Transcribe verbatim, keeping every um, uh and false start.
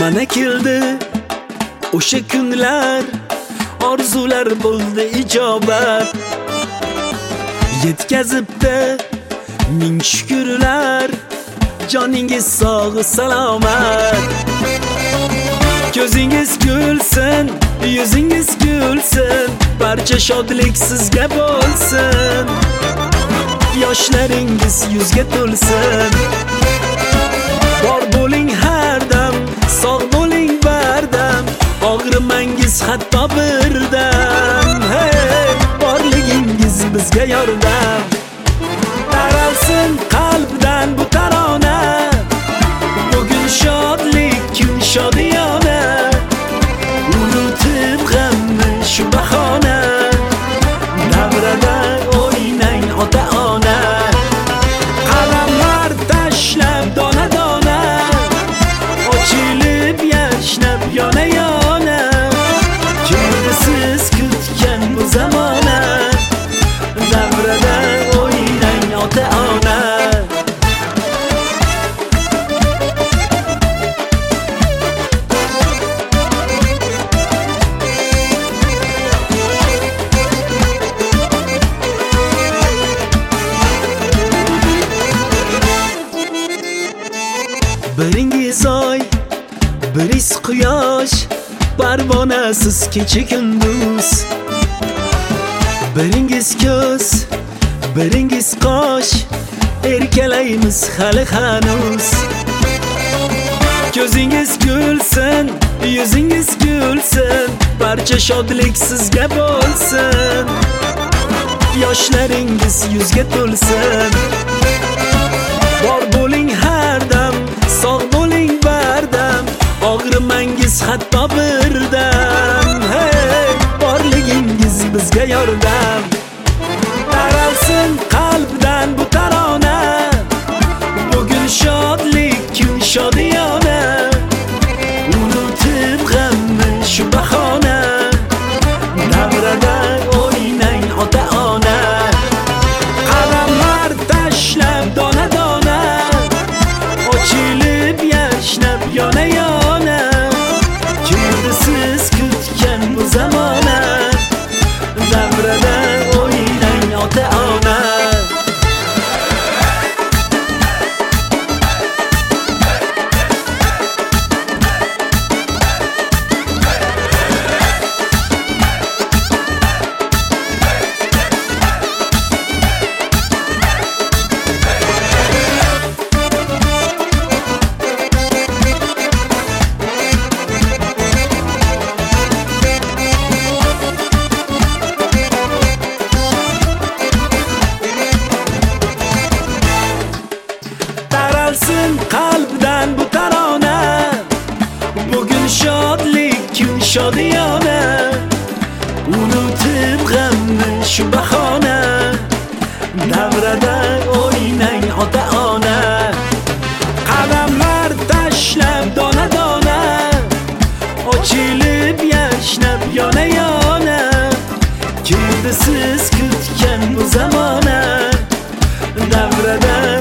mana keldi o'sha kunlar, orzular bo'ldi ijobat. Yetkazibdi ming shukrlar, joningiz sog' salomat. Ko'zingiz gulsin, yuzingiz gulsin, barcha shodlik sizga bo'lsin. Yoshlaringiz yuzga to'lsin. Bor bo'ling har dam, sog' bo'ling bardam, og'rimangiz hatto birdam. Hey, borligingiz bizga yordam. Taralsin qalbdan bu tarona, bugun shodlik kun shodiyona. Unutib g'amni shu bahona, davrada o'ynang ota ona. Qalamlar tashlab dona dona, ochilib yashnab yona yona. Keldi siz kutgan bu zamona, davrada o'ynang ota ona. Biringiz oy, biriz quyosh, parvonasiz kecha kunduz. Biringiz ko'z, biringiz qosh, erkalaymiz hali hanuz. Ko'zingiz gulsin, yuzingiz gulsin, barcha shodlik sizga bo'lsin. Yoshlaringiz yuzga to'lsin. Bor bo'ling har dam, sog' bo'ling bardam, og'rimangiz hatto birdam. Hey, borligingiz bizga yordam. Taralsin qalbdan bu tarona, bugun shodlik kun shodiyona. Unutib g'amni shu bahona, davrada o'ynang ota ona. Qalamlar tashlab dona dona, ochilib yashnab yona yona. Keldi siz kutgan bu zamona, davrada o'ynang ota ona. Qalbdan bu tarona, bugun shodlik kun shodiyona. Unutib g'amni shu bahona, davrada o'ynang ota ona. Qalamlar tashlab dona dona, ochilib yashnab yona yona. Keldi siz kutgan bu zamona, davrada